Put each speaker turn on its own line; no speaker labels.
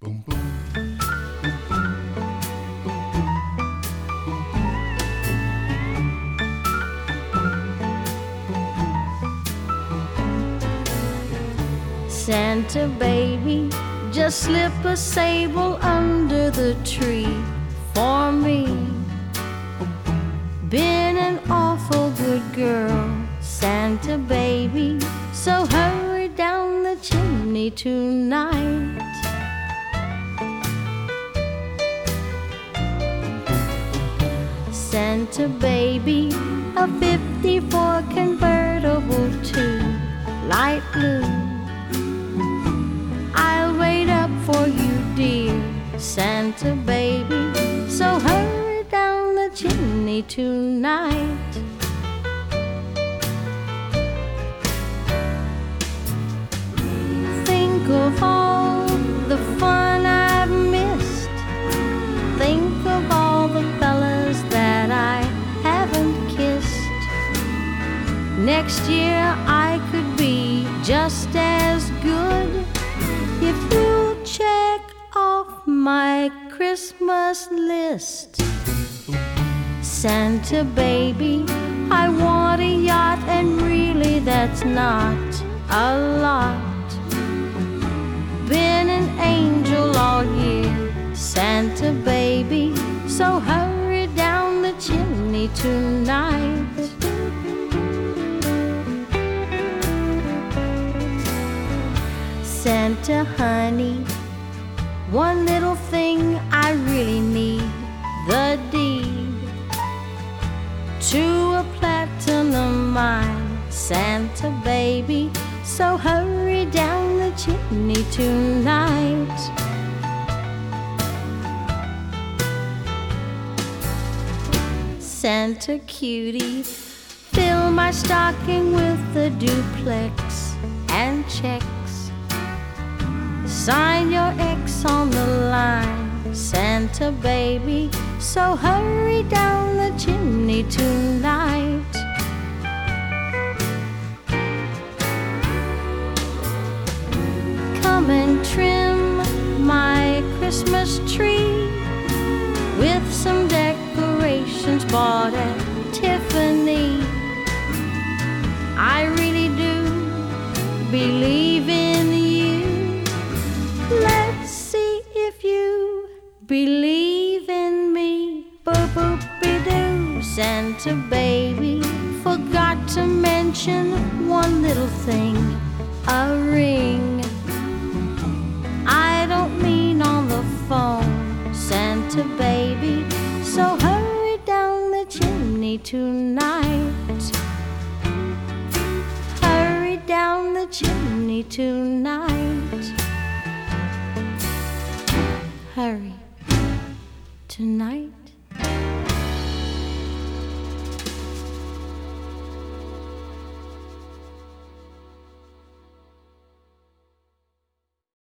Santa baby, just slip a sable under the tree for me. Been an awful good girl, Santa baby, so hurry down the chimney tonight. Santa baby, a 54 convertible to light blue. I'll wait up for you, dear Santa baby, so hurry down the chimney tonight. Think of all the fun I've missed. Think of all the fellas that I haven't kissed. Next year I could be just as good if you'll check off my Christmas list. Santa baby, I want a yacht, and really that's not a lot. Been an angel all year, Santa baby, so hurry down the chimney tonight. Santa honey, one little thing I really need, the deed to a platinum mine, Santa baby, so hurry down the chimney tonight. Santa cutie, fill my stocking with a duplex and checks. Sign your X on the line, Santa baby, so hurry down the chimney tonight. Come and trim my Christmas tree with some decorations bought at Tiffany. I really do believe in you. Let's see if you believe in me. Boop-boop-be-doo, Santa baby, forgot to mention one little thing, a ring. I don't mean on the phone, Santa baby, so hurry down the chimney tonight. Hurry down the chimney tonight. Hurry tonight.